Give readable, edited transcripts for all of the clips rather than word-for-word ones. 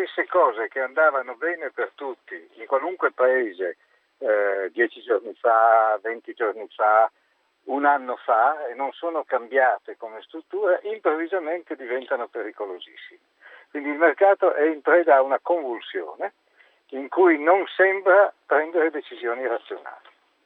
stesse cose che andavano bene per tutti, in qualunque paese, 10 giorni fa, 20 giorni fa, un anno fa, e non sono cambiate come struttura, improvvisamente diventano pericolosissime. Quindi il mercato è in preda a una convulsione in cui non sembra prendere decisioni razionali.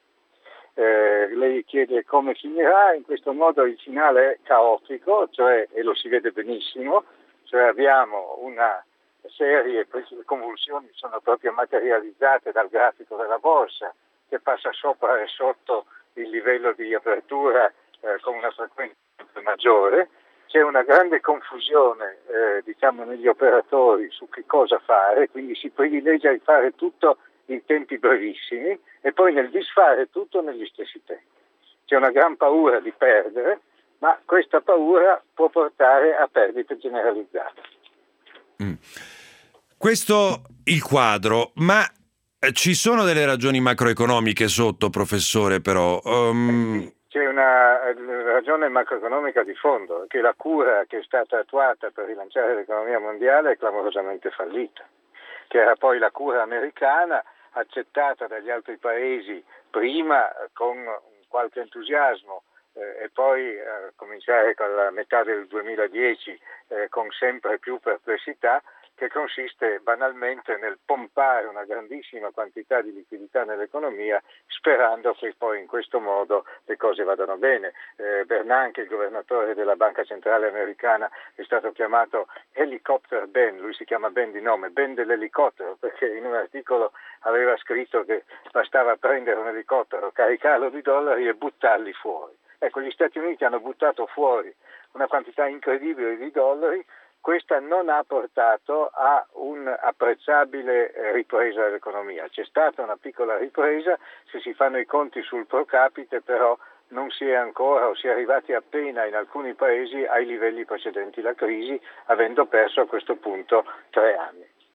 Lei chiede come finirà, in questo modo il finale è caotico, cioè, e lo si vede benissimo, cioè abbiamo una serie, queste convulsioni sono proprio materializzate dal grafico della borsa che passa sopra e sotto il livello di apertura con una frequenza maggiore. C'è una grande confusione negli operatori su che cosa fare, quindi si privilegia di fare tutto in tempi brevissimi e poi nel disfare tutto negli stessi tempi. C'è una gran paura di perdere, ma questa paura può portare a perdite generalizzate. Questo il quadro, ma ci sono delle ragioni macroeconomiche sotto, professore, però? C'è una ragione macroeconomica di fondo, che la cura che è stata attuata per rilanciare l'economia mondiale è clamorosamente fallita, che era poi la cura americana, accettata dagli altri paesi prima con qualche entusiasmo e poi a cominciare con la metà del 2010 con sempre più perplessità, che consiste banalmente nel pompare una grandissima quantità di liquidità nell'economia sperando che poi in questo modo le cose vadano bene. Bernanke, il governatore della Banca Centrale Americana, è stato chiamato Helicopter Ben, lui si chiama Ben di nome, Ben dell'elicottero, perché in un articolo aveva scritto che bastava prendere un elicottero, caricarlo di dollari e buttarli fuori. Ecco, gli Stati Uniti hanno buttato fuori una quantità incredibile di dollari. Questa non ha portato a un'apprezzabile ripresa dell'economia. C'è stata una piccola ripresa, se si fanno i conti sul pro capite, però non si è ancora o si è arrivati appena in alcuni paesi ai livelli precedenti la crisi, avendo perso a questo punto 3 anni.